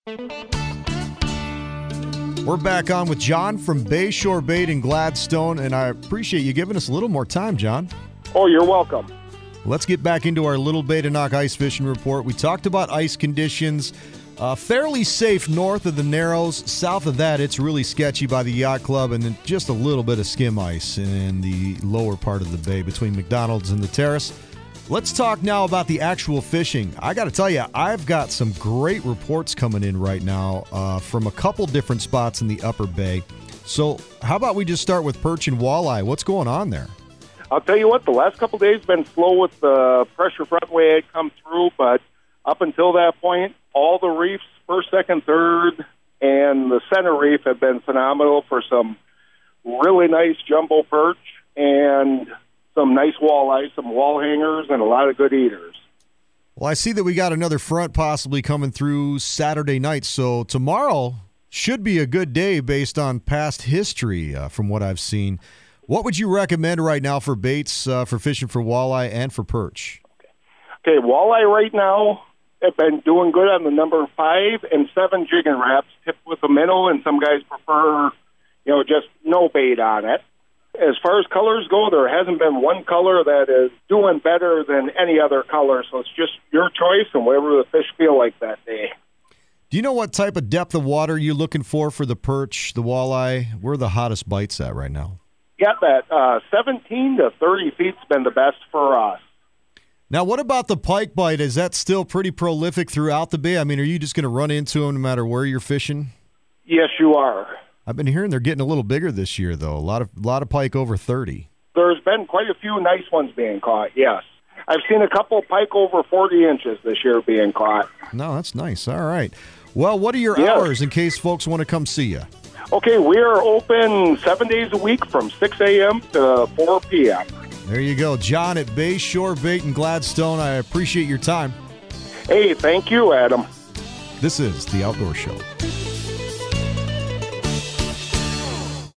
We're back on with John from Bayshore Bait in Gladstone, and I appreciate you giving us a little more time, John. Oh, you're welcome. Let's get back into our Little Bay to Knock ice fishing report. We talked about ice conditions. Fairly safe north of the Narrows. South of that, it's really sketchy by the Yacht Club, and then just a little bit of skim ice in the lower part of the bay between McDonald's and the Terrace. Let's talk now about the actual fishing. I got to tell you, I've got some great reports coming in right now from a couple different spots in the Upper Bay. So how about we just start with perch and walleye? What's going on there? I'll tell you what, the last couple of days been slow with the pressure front way it come through, but up until that point, all the reefs, first, second, third, and the center reef have been phenomenal for some really nice jumbo perch and some nice walleye, some wall hangers, and a lot of good eaters. Well, I see that we got another front possibly coming through Saturday night, so tomorrow should be a good day based on past history from what I've seen. What would you recommend right now for baits for fishing for walleye and for perch? Okay, walleye right now have been doing good on the number 5 and 7 jigging wraps tipped with a minnow, and some guys prefer, just no bait on it. As far as colors go, there hasn't been one color that is doing better than any other color, so it's just your choice and whatever the fish feel like that day. Do you know what type of depth of water you're looking for the perch, the walleye? Where are the hottest bites at right now? Yeah, that 17 to 30 feet's been the best for us. Now, what about the pike bite? Is that still pretty prolific throughout the bay? I mean, are you just going to run into them no matter where you're fishing? Yes, you are. I've been hearing they're getting a little bigger this year, though. A lot of pike over 30. There's been quite a few nice ones being caught, yes. I've seen a couple pike over 40 inches this year being caught. No, that's nice. All right. Well, what are your hours in case folks want to come see you? Okay, we are open 7 days a week from 6 a.m. to 4 p.m. There you go. John at Bayshore Bait in Gladstone. I appreciate your time. Hey, thank you, Adam. This is The Outdoor Show.